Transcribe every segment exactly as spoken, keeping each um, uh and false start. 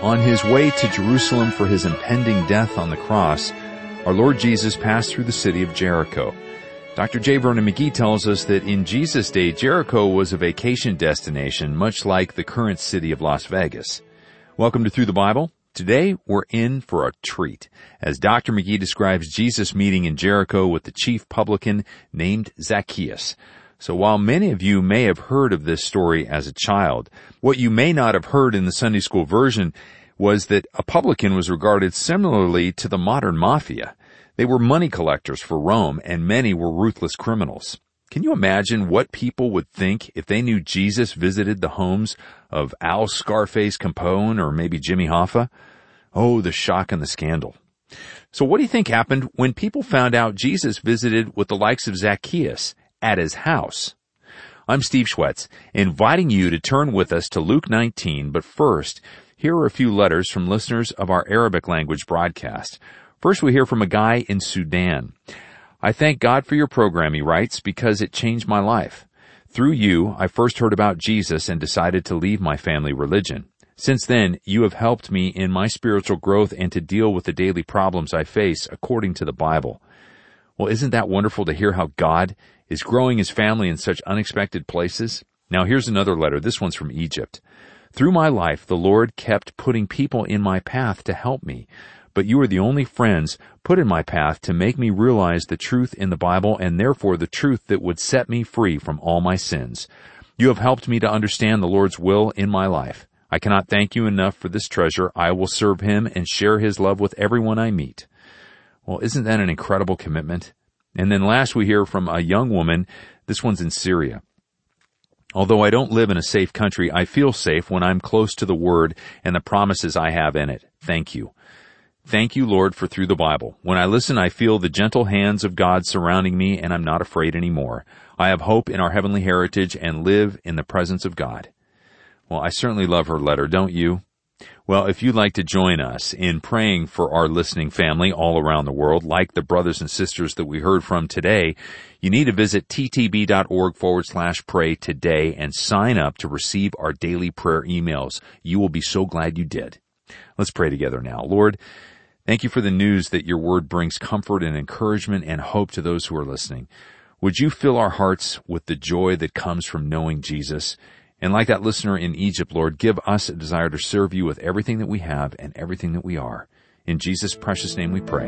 On his way to Jerusalem for his impending death on the cross, our Lord Jesus passed through the city of Jericho. Doctor J. Vernon McGee tells us that in Jesus' day, Jericho was a vacation destination, much like the current city of Las Vegas. Welcome to Through the Bible. Today, we're in for a treat, as Doctor McGee describes Jesus' meeting in Jericho with the chief publican named Zacchaeus. So while many of you may have heard of this story as a child, what you may not have heard in the Sunday school version was that a publican was regarded similarly to the modern mafia. They were money collectors for Rome, and many were ruthless criminals. Can you imagine what people would think if they knew Jesus visited the homes of Al Scarface Capone or maybe Jimmy Hoffa? Oh, the shock and the scandal. So what do you think happened when people found out Jesus visited with the likes of Zacchaeus at his house? I'm Steve Schwetz, inviting you to turn with us to Luke nineteen, but first, here are a few letters from listeners of our Arabic language broadcast. First, we hear from a guy in Sudan. I thank God for your program, he writes, because it changed my life. Through you, I first heard about Jesus and decided to leave my family religion. Since then, you have helped me in my spiritual growth and to deal with the daily problems I face according to the Bible. Well, isn't that wonderful to hear how God is growing his family in such unexpected places? Now, here's another letter. This one's from Egypt. Through my life, the Lord kept putting people in my path to help me, but you are the only friends put in my path to make me realize the truth in the Bible and therefore the truth that would set me free from all my sins. You have helped me to understand the Lord's will in my life. I cannot thank you enough for this treasure. I will serve him and share his love with everyone I meet. Well, isn't that an incredible commitment? And then last we hear from a young woman. This one's in Syria. Although I don't live in a safe country, I feel safe when I'm close to the Word and the promises I have in it. Thank you. Thank you, Lord, for Through the Bible. When I listen, I feel the gentle hands of God surrounding me, and I'm not afraid anymore. I have hope in our heavenly heritage and live in the presence of God. Well, I certainly love her letter, don't you? Well, if you'd like to join us in praying for our listening family all around the world, like the brothers and sisters that we heard from today, you need to visit ttb.org forward slash pray today and sign up to receive our daily prayer emails. You will be so glad you did. Let's pray together now. Lord, thank you for the news that your word brings comfort and encouragement and hope to those who are listening. Would you fill our hearts with the joy that comes from knowing Jesus? And like that listener in Egypt, Lord, give us a desire to serve you with everything that we have and everything that we are. In Jesus' precious name we pray.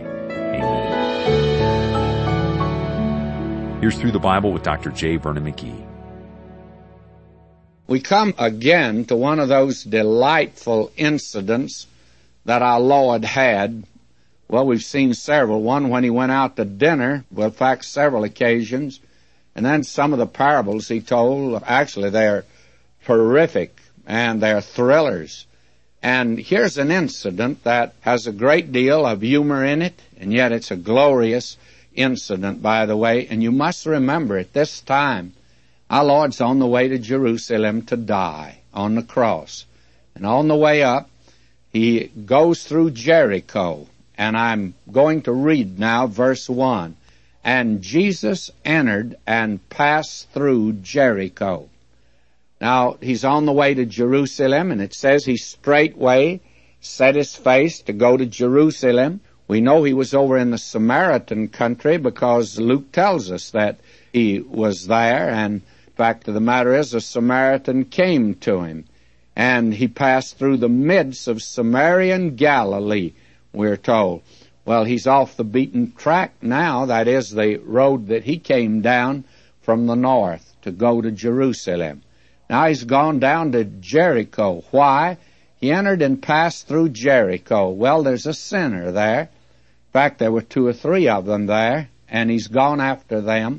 Amen. Here's Through the Bible with Doctor J. Vernon McGee. We come again to one of those delightful incidents that our Lord had. Well, we've seen several. One when he went out to dinner, well, in fact, several occasions. And then some of the parables he told, actually, they're terrific, and they're thrillers. And here's an incident that has a great deal of humor in it, and yet it's a glorious incident, by the way. And you must remember, at this time, our Lord's on the way to Jerusalem to die on the cross. And on the way up, he goes through Jericho. And I'm going to read now verse one. And Jesus entered and passed through Jericho. Now, he's on the way to Jerusalem, and it says he straightway set his face to go to Jerusalem. We know he was over in the Samaritan country because Luke tells us that he was there, and fact of the matter is, a Samaritan came to him, and he passed through the midst of Samaria and Galilee, we're told. Well, he's off the beaten track now. That is the road that he came down from the north to go to Jerusalem. Now he's gone down to Jericho. Why? He entered and passed through Jericho. Well, there's a sinner there. In fact, there were two or three of them there, and he's gone after them.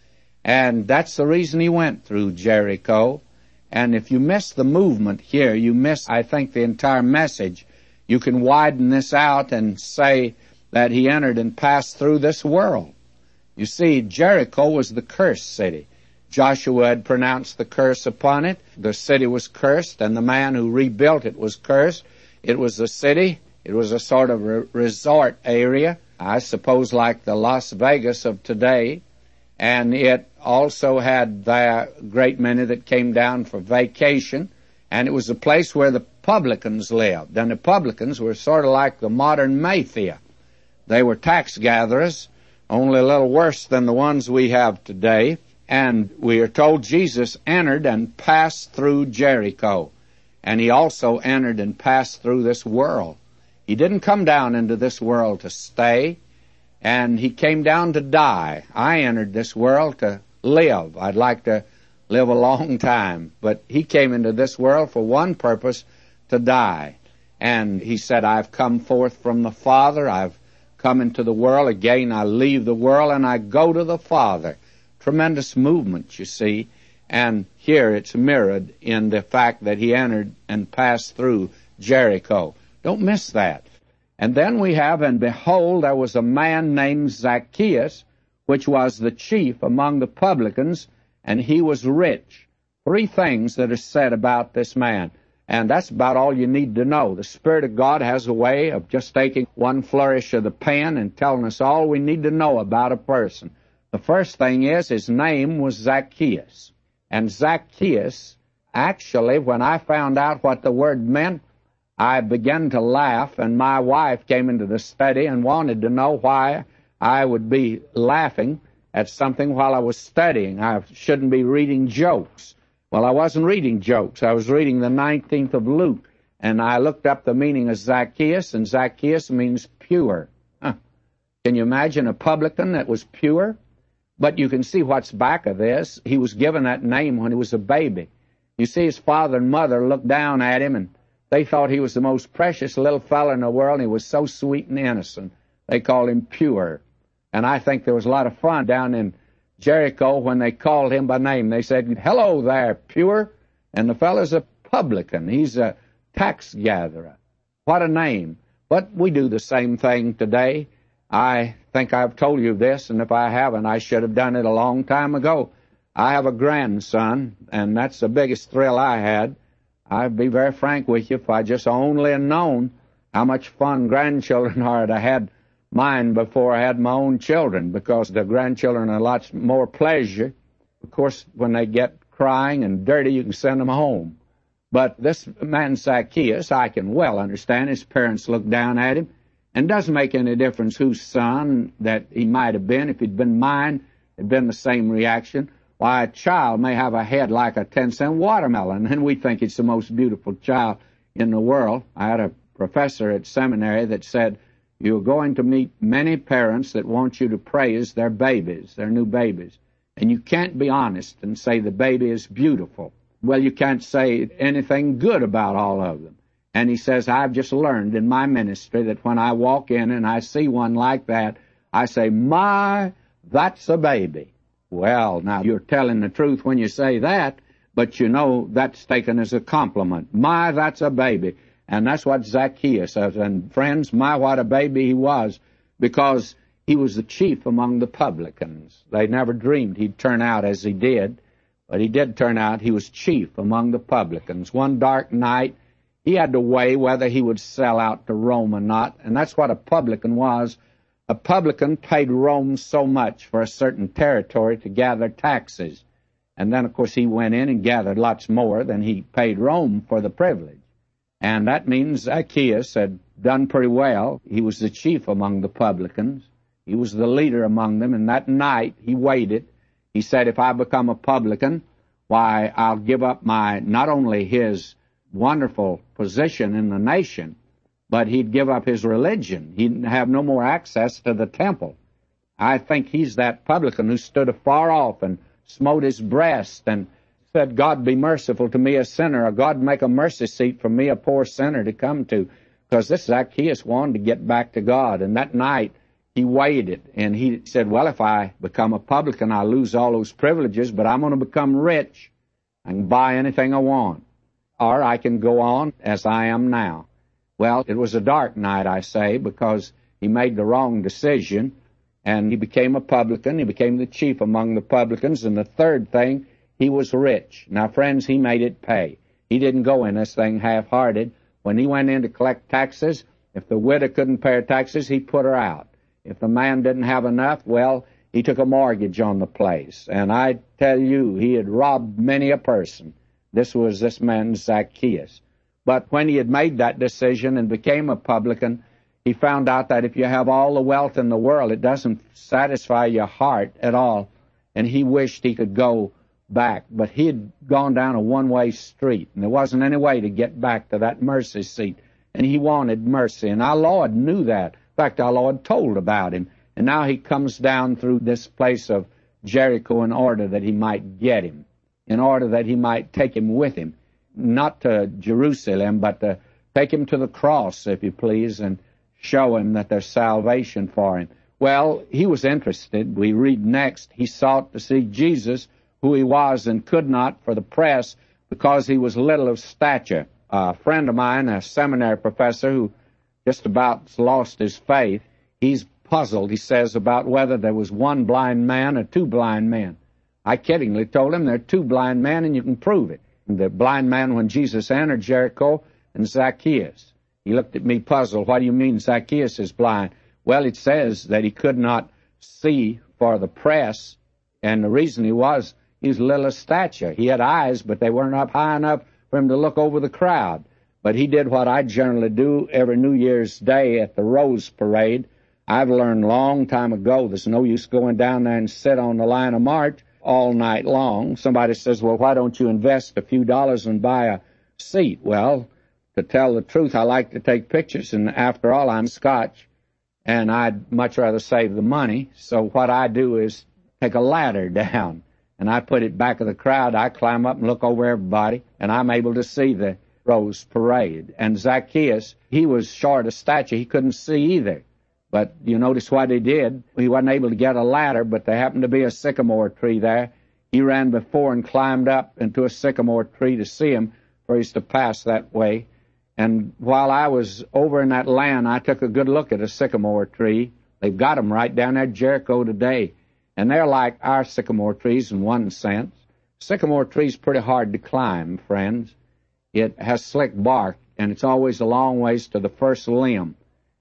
And that's the reason he went through Jericho. And if you miss the movement here, you miss, I think, the entire message. You can widen this out and say that he entered and passed through this world. You see, Jericho was the cursed city. Joshua had pronounced the curse upon it. The city was cursed, and the man who rebuilt it was cursed. It was a city. It was a sort of re- resort area, I suppose like the Las Vegas of today. And it also had there a great many that came down for vacation. And it was a place where the publicans lived. And the publicans were sort of like the modern mafia. They were tax gatherers, only a little worse than the ones we have today. And we are told Jesus entered and passed through Jericho. And he also entered and passed through this world. He didn't come down into this world to stay, and he came down to die. I entered this world to live. I'd like to live a long time, but he came into this world for one purpose, to die. And he said, I've come forth from the Father, I've come into the world, again I leave the world and I go to the Father. Tremendous movement, you see, and here it's mirrored in the fact that he entered and passed through Jericho. Don't miss that. And then we have, and behold, there was a man named Zacchaeus, which was the chief among the publicans, and he was rich. Three things that are said about this man, and that's about all you need to know. The Spirit of God has a way of just taking one flourish of the pen and telling us all we need to know about a person. The first thing is, his name was Zacchaeus. And Zacchaeus, actually, when I found out what the word meant, I began to laugh, and my wife came into the study and wanted to know why I would be laughing at something while I was studying. I shouldn't be reading jokes. Well, I wasn't reading jokes. I was reading the nineteenth of Luke, and I looked up the meaning of Zacchaeus, and Zacchaeus means pure. Huh. Can you imagine a publican that was pure? But you can see what's back of this. He was given that name when he was a baby. You see, his father and mother looked down at him, and they thought he was the most precious little fellow in the world, and he was so sweet and innocent. They called him Pure. And I think there was a lot of fun down in Jericho when they called him by name. They said, hello there, Pure. And the fellow's a publican. He's a tax gatherer. What a name. But we do the same thing today. I think I've told you this, and if I haven't, I should have done it a long time ago. I have a grandson, and that's the biggest thrill I had. I'd be very frank with you, if I just only had known how much fun grandchildren are. I had mine before I had my own children, because the grandchildren are lots more pleasure. Of course, when they get crying and dirty, you can send them home. But this man Zacchaeus, I can well understand his parents looked down at him, and it doesn't make any difference whose son that he might have been. If he'd been mine, it'd been the same reaction. Why, a child may have a head like a ten-cent watermelon, and we think it's the most beautiful child in the world. I had a professor at seminary that said, you're going to meet many parents that want you to praise their babies, their new babies. And you can't be honest and say the baby is beautiful. Well, you can't say anything good about all of them. And he says, I've just learned in my ministry that when I walk in and I see one like that, I say, my, that's a baby. Well, now, you're telling the truth when you say that, but you know that's taken as a compliment. My, that's a baby. And that's what Zacchaeus says. And friends, my, what a baby he was, because he was the chief among the publicans. They never dreamed he'd turn out as he did, but he did turn out. He was chief among the publicans. One dark night, he had to weigh whether he would sell out to Rome or not, and that's what a publican was. A publican paid Rome so much for a certain territory to gather taxes. And then, of course, he went in and gathered lots more than he paid Rome for the privilege. And that means Zacchaeus had done pretty well. He was the chief among the publicans. He was the leader among them. And that night, he waited. He said, if I become a publican, why, I'll give up my, not only his wonderful position in the nation, but he'd give up his religion. He'd have no more access to the temple. I think he's that publican who stood afar off and smote his breast and said, God be merciful to me, a sinner, or God make a mercy seat for me, a poor sinner, to come to. Because this Zacchaeus wanted to get back to God. And that night, he weighed it, and he said, well, if I become a publican, I'll lose all those privileges, but I'm going to become rich. I can buy anything I want. Or I can go on as I am now. Well, it was a dark night, I say, because he made the wrong decision, and he became a publican. He became the chief among the publicans. And the third thing, he was rich. Now, friends, he made it pay. He didn't go in this thing half-hearted. When he went in to collect taxes, if the widow couldn't pay her taxes, he put her out. If the man didn't have enough, well, he took a mortgage on the place. And I tell you, he had robbed many a person. This was this man Zacchaeus. But when he had made that decision and became a publican, he found out that if you have all the wealth in the world, it doesn't satisfy your heart at all. And he wished he could go back. But he had gone down a one-way street, and there wasn't any way to get back to that mercy seat. And he wanted mercy, and our Lord knew that. In fact, our Lord told about him. And now he comes down through this place of Jericho in order that he might get him, in order that he might take him with him, not to Jerusalem, but to take him to the cross, if you please, and show him that there's salvation for him. Well, he was interested. We read next, he sought to see Jesus, who he was, and could not for the press, because he was little of stature. A friend of mine, a seminary professor who just about lost his faith, he's puzzled, he says, about whether there was one blind man or two blind men. I kiddingly told him there are two blind men, and you can prove it. The blind man when Jesus entered Jericho, and Zacchaeus. He looked at me puzzled. What do you mean Zacchaeus is blind? Well, it says that he could not see for the press, and the reason he was, he was little of stature. He had eyes, but they weren't up high enough for him to look over the crowd. But he did what I generally do every New Year's Day at the Rose Parade. I've learned a long time ago there's no use going down there and sit on the line of march all night long. Somebody says, well, why don't you invest a few dollars and buy a seat? Well, to tell the truth, I like to take pictures, and after all, I'm Scotch, and I'd much rather save the money. So what I do is take a ladder down, and I put it back of the crowd. I climb up and look over everybody, and I'm able to see the Rose Parade. And Zacchaeus, he was short of stature. He couldn't see either. But you notice what he did. He wasn't able to get a ladder, but there happened to be a sycamore tree there. He ran before and climbed up into a sycamore tree to see him, for he's to pass that way. And while I was over in that land, I took a good look at a sycamore tree. They've got them right down there at Jericho today. And they're like our sycamore trees in one sense. Sycamore tree's pretty hard to climb, friends. It has slick bark, and it's always a long ways to the first limb.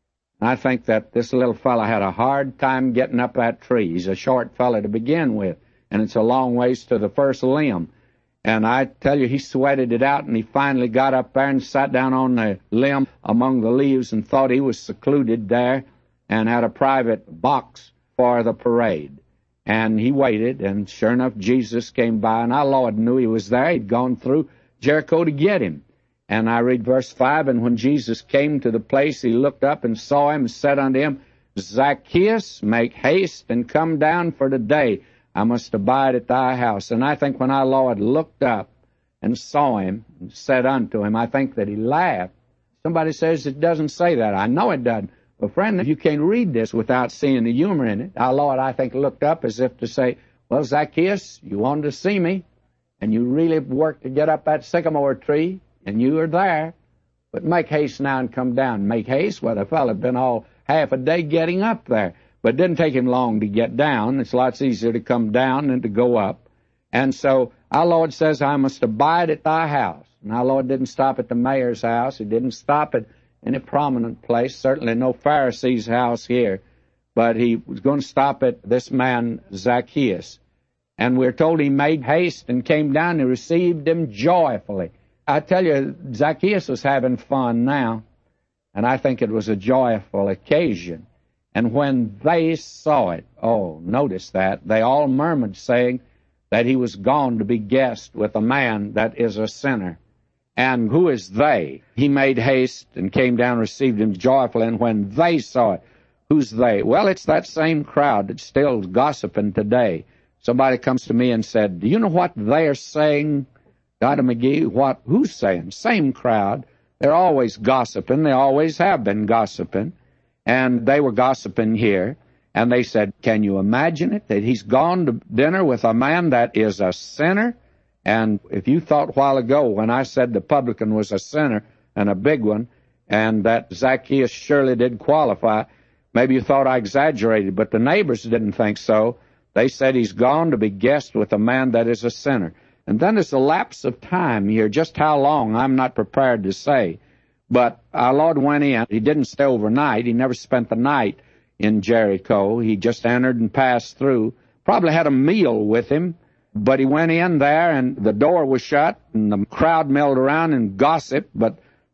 I think that this little fellow had a hard time getting up that tree. He's a short fellow to begin with, and it's a long ways to the first limb. And I tell you, he sweated it out, and he finally got up there and sat down on the limb among the leaves and thought he was secluded there and had a private box for the parade. And he waited, and sure enough, Jesus came by, and our Lord knew he was there. He'd gone through Jericho to get him. And I read verse five, and when Jesus came to the place, he looked up and saw him and said unto him, Zacchaeus, make haste and come down, for today I must abide at thy house. And I think when our Lord looked up and saw him and said unto him, I think that he laughed. Somebody says it doesn't say that. I know it doesn't. But friend, you can't read this without seeing the humor in it. Our Lord, I think, looked up as if to say, well, Zacchaeus, you wanted to see me, and you really worked to get up that sycamore tree, and you are there. But make haste now and come down. Make haste? Well, the fellow had been all half a day getting up there. But it didn't take him long to get down. It's lots easier to come down than to go up. And so our Lord says, I must abide at thy house. And our Lord didn't stop at the mayor's house. He didn't stop at any prominent place, certainly no Pharisee's house here. But he was going to stop at this man, Zacchaeus. And we're told he made haste and came down and received him joyfully. I tell you, Zacchaeus was having fun now. And I think it was a joyful occasion. And when they saw it, oh, notice that, they all murmured, saying that he was gone to be guest with a man that is a sinner. And who is they? He made haste and came down and received him joyfully. And when they saw it, who's they? Well, it's that same crowd that's still gossiping today. Somebody comes to me and said, do you know what they are saying, Doctor McGee? What? Who's saying? Same crowd. They're always gossiping. They always have been gossiping. And they were gossiping here, and they said, can you imagine it, that he's gone to dinner with a man that is a sinner? And if you thought a while ago when I said the publican was a sinner and a big one, and that Zacchaeus surely did qualify, maybe you thought I exaggerated, but the neighbors didn't think so. They said he's gone to be guest with a man that is a sinner. And then there's a lapse of time here. Just how long, I'm not prepared to say. But our Lord went in. He didn't stay overnight. He never spent the night in Jericho. He just entered and passed through. Probably had a meal with him. But he went in there, and the door was shut, and the crowd milled around and gossiped. But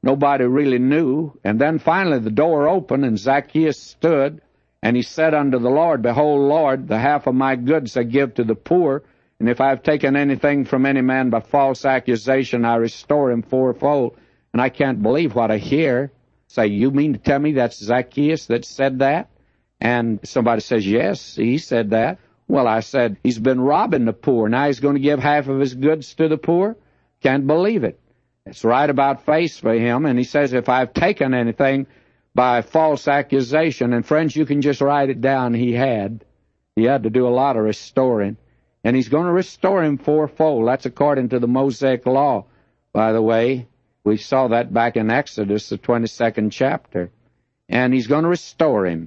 Nobody really knew. And then finally the door opened, and Zacchaeus stood, and he said unto the Lord, Behold, Lord, the half of my goods I give to the poor, and if I have taken anything from any man by false accusation, I restore him fourfold. And I can't believe what I hear. Say, you mean to tell me that's Zacchaeus that said that? And somebody says, yes, he said that. Well, I said, he's been robbing the poor. Now he's going to give half of his goods to the poor? Can't believe it. It's right about face for him. And he says, if I've taken anything by false accusation, and friends, you can just write it down, he had. He had to do a lot of restoring. And he's going to restore him fourfold. That's according to the Mosaic law, by the way. We saw that back in Exodus, the twenty-second chapter. And he's going to restore him.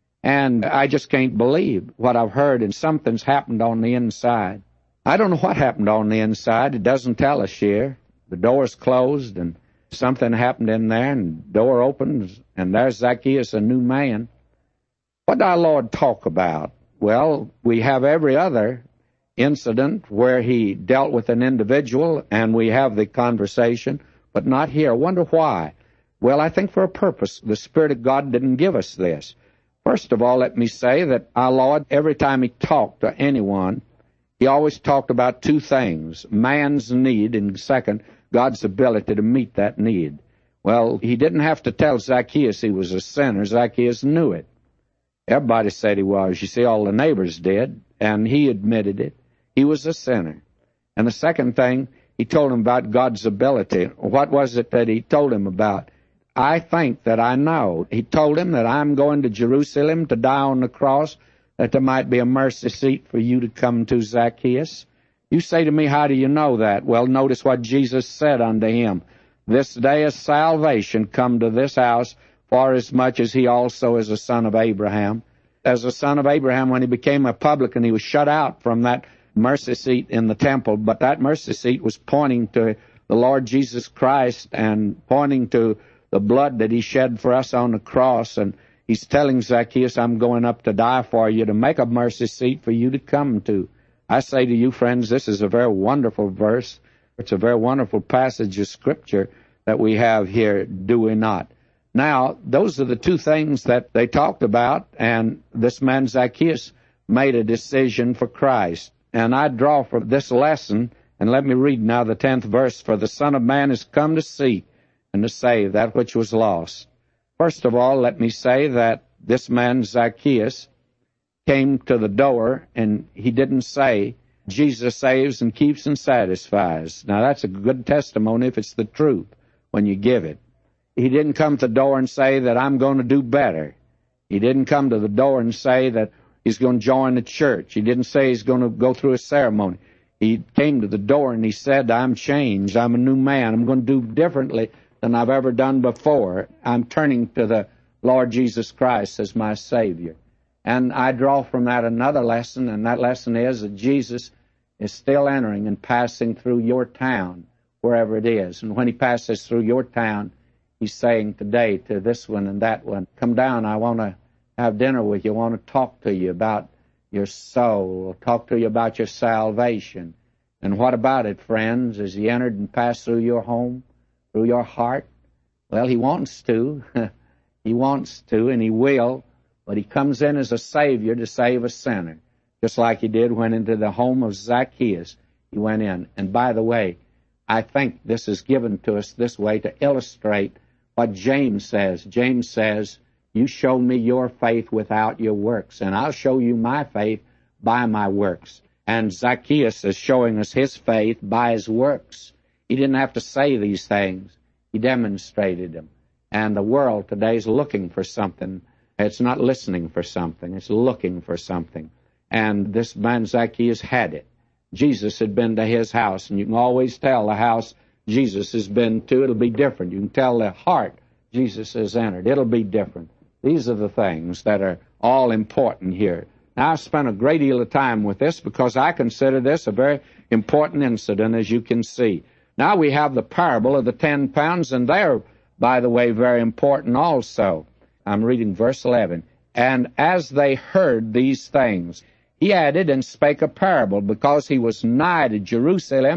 And I just can't believe what I've heard, and something's happened on the inside. I don't know what happened on the inside. It doesn't tell us here. The door's closed, and something happened in there, and the door opens, and there's Zacchaeus, a new man. What did our Lord talk about? Well, we have every other incident where he dealt with an individual, and we have the conversation, but not here. I wonder why. Well, I think for a purpose. The Spirit of God didn't give us this. First of all, let me say that our Lord, every time he talked to anyone, he always talked about two things, man's need, and second, God's ability to meet that need. Well, he didn't have to tell Zacchaeus he was a sinner. Zacchaeus knew it. Everybody said he was. You see, all the neighbors did, and he admitted it. He was a sinner. And the second thing, he told him about God's ability. What was it that he told him about? I think that I know. He told him that I'm going to Jerusalem to die on the cross, that there might be a mercy seat for you to come to, Zacchaeus. You say to me, how do you know that? Well, notice what Jesus said unto him. This day is salvation come to this house, for as much as he also is a son of Abraham. As a son of Abraham, when he became a publican, he was shut out from that mercy seat in the temple, but that mercy seat was pointing to the Lord Jesus Christ and pointing to the blood that he shed for us on the cross. And he's telling Zacchaeus, I'm going up to die for you, to make a mercy seat for you to come to. I say to you, friends, this is a very wonderful verse. It's a very wonderful passage of Scripture that we have here, do we not? Now, those are the two things that they talked about, and this man Zacchaeus made a decision for Christ. And I draw from this lesson, and let me read now the tenth verse, for the Son of Man is come to seek and to save that which was lost. First of all, let me say that this man Zacchaeus came to the door, and he didn't say, Jesus saves and keeps and satisfies. Now, that's a good testimony if it's the truth when you give it. He didn't come to the door and say that I'm going to do better. He didn't come to the door and say that he's going to join the church. He didn't say he's going to go through a ceremony. He came to the door and he said, I'm changed. I'm a new man. I'm going to do differently than I've ever done before. I'm turning to the Lord Jesus Christ as my Savior. And I draw from that another lesson, and that lesson is that Jesus is still entering and passing through your town, wherever it is. And when he passes through your town, he's saying today to this one and that one, come down, I want to have dinner with you. I want to talk to you about your soul, talk to you about your salvation. And what about it, friends? Has he entered and passed through your home, through your heart? Well, he wants to. He wants to, and he will. But he comes in as a Savior to save a sinner, just like he did when into the home of Zacchaeus. He went in. And by the way, I think this is given to us this way to illustrate what James says. James says, you show me your faith without your works, and I'll show you my faith by my works. And Zacchaeus is showing us his faith by his works. He didn't have to say these things. He demonstrated them. And the world today is looking for something. It's not listening for something. It's looking for something. And this man Zacchaeus had it. Jesus had been to his house, and you can always tell the house Jesus has been to. It'll be different. You can tell the heart Jesus has entered. It'll be different. These are the things that are all important here. Now, I've spent a great deal of time with this because I consider this a very important incident, as you can see. Now we have the parable of the ten pounds, and they're, by the way, very important also. I'm reading verse eleven. And as they heard these things, he added and spake a parable, because he was nigh to Jerusalem,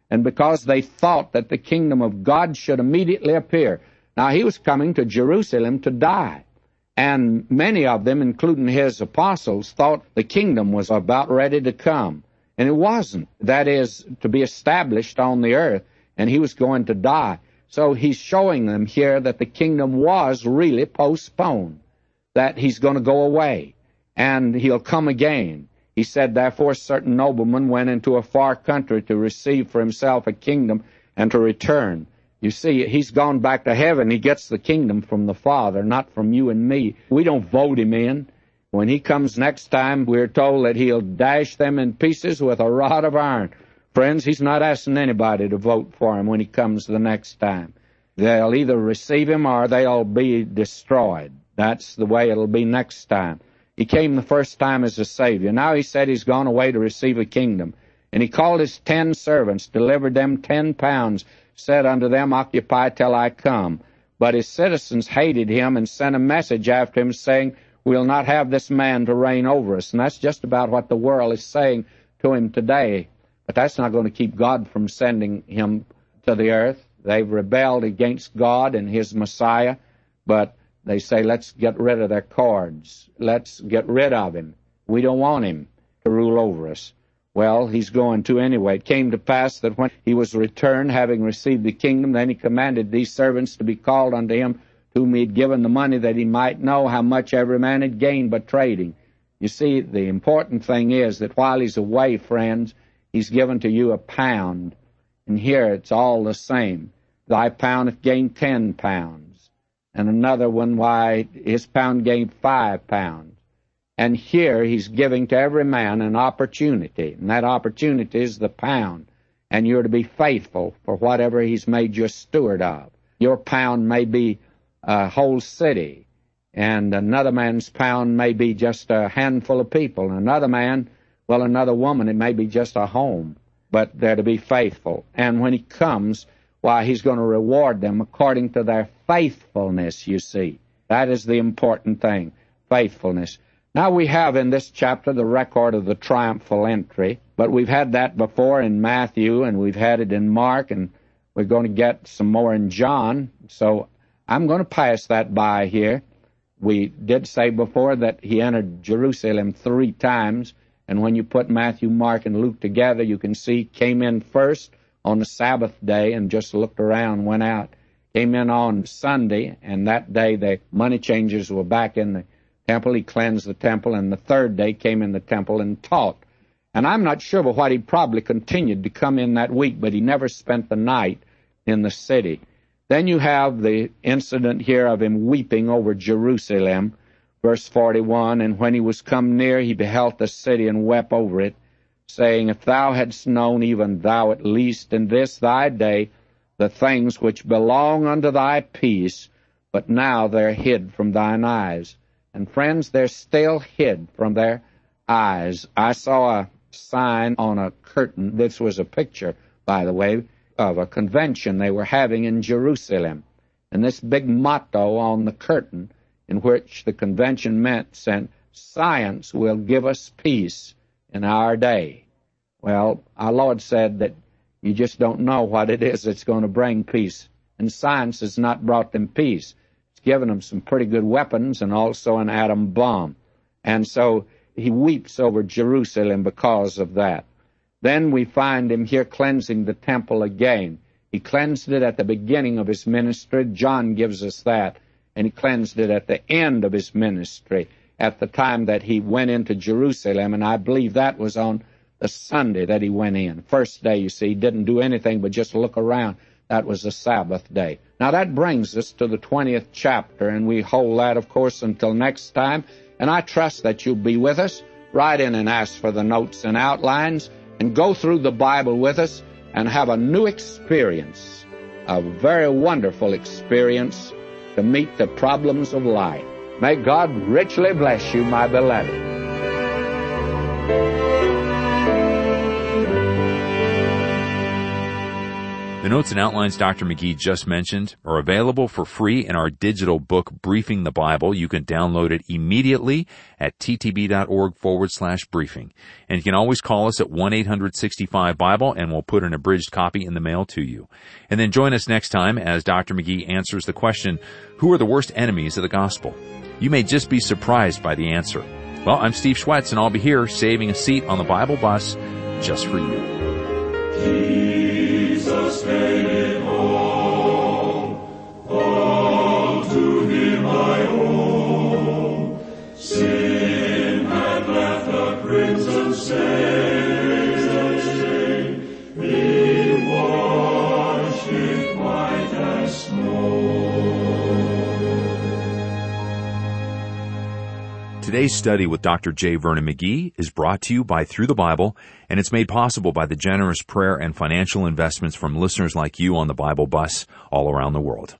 and because they thought that the kingdom of God should immediately appear. Now, he was coming to Jerusalem to die, and many of them, including his apostles, thought the kingdom was about ready to come, and it wasn't. That is, to be established on the earth, and he was going to die. So he's showing them here that the kingdom was really postponed, that he's going to go away, and he'll come again. He said, therefore, certain noblemen went into a far country to receive for himself a kingdom and to return. You see, he's gone back to heaven. He gets the kingdom from the Father, not from you and me. We don't vote him in. When he comes next time, we're told that he'll dash them in pieces with a rod of iron. Friends, he's not asking anybody to vote for him when he comes the next time. They'll either receive him or they'll be destroyed. That's the way it'll be next time. He came the first time as a Savior. Now he said he's gone away to receive a kingdom. And he called his ten servants, delivered them ten pounds, said unto them, Occupy till I come. But his citizens hated him and sent a message after him, saying, We'll not have this man to reign over us. And that's just about what the world is saying to him today. But that's not going to keep God from sending him to the earth. They've rebelled against God and his Messiah, but they say, let's get rid of their cords. Let's get rid of him. We don't want him to rule over us. Well, he's going to anyway. It came to pass that when he was returned, having received the kingdom, then he commanded these servants to be called unto him, to whom he had given the money, that he might know how much every man had gained by trading. You see, the important thing is that while he's away, friends, he's given to you a pound. And here it's all the same. Thy pound hath gained ten pounds. And another one, why, his pound gained five pounds. And here he's giving to every man an opportunity. And that opportunity is the pound. And you're to be faithful for whatever he's made you a steward of. Your pound may be a whole city. And another man's pound may be just a handful of people. Another man, well, another woman, it may be just a home. But they're to be faithful. And when he comes, why, he's going to reward them according to their faithfulness, you see. That is the important thing, faithfulness. Now we have in this chapter the record of the triumphal entry, but we've had that before in Matthew, and we've had it in Mark, and we're going to get some more in John. So I'm going to pass that by here. We did say before that he entered Jerusalem three times, and when you put Matthew, Mark, and Luke together, you can see came in first on the Sabbath day and just looked around, went out. Came in on Sunday, and that day the money changers were back in the temple. He cleansed the temple, and the third day came in the temple and taught. And I'm not sure but what he probably continued to come in that week, but he never spent the night in the city. Then you have the incident here of him weeping over Jerusalem, verse forty-one, and when he was come near, he beheld the city and wept over it, saying, If thou hadst known, even thou at least, in this thy day, the things which belong unto thy peace, but now they're hid from thine eyes. And friends, they're still hid from their eyes. I saw a sign on a curtain. This was a picture, by the way, of a convention they were having in Jerusalem. And this big motto on the curtain, in which the convention meant, said, Science will give us peace in our day. Well, our Lord said that you just don't know what it is that's going to bring peace. And science has not brought them peace. It's given them some pretty good weapons and also an atom bomb. And so he weeps over Jerusalem because of that. Then we find him here cleansing the temple again. He cleansed it at the beginning of his ministry. John gives us that. And he cleansed it at the end of his ministry, at the time that he went into Jerusalem. And I believe that was on the Sunday that he went in. First day, you see, he didn't do anything but just look around. That was the Sabbath day. Now that brings us to the twentieth chapter, and we hold that, of course, until next time. And I trust that you'll be with us. Write in and ask for the notes and outlines, and go through the Bible with us and have a new experience, a very wonderful experience to meet the problems of life. May God richly bless you, my beloved. The notes and outlines Doctor McGee just mentioned are available for free in our digital book, Briefing the Bible. You can download it immediately at ttb.org forward slash briefing. And you can always call us at one eight hundred sixty-five Bible, and we'll put an abridged copy in the mail to you. And then join us next time as Doctor McGee answers the question, who are the worst enemies of the gospel? You may just be surprised by the answer. Well, I'm Steve Schwetz, and I'll be here saving a seat on the Bible bus just for you. Jesus made it all, all to Him I owe. Sin had left a crimson stain, been washed in white as snow. Today's study with Doctor J. Vernon McGee is brought to you by Through the Bible, and it's made possible by the generous prayer and financial investments from listeners like you on the Bible bus all around the world.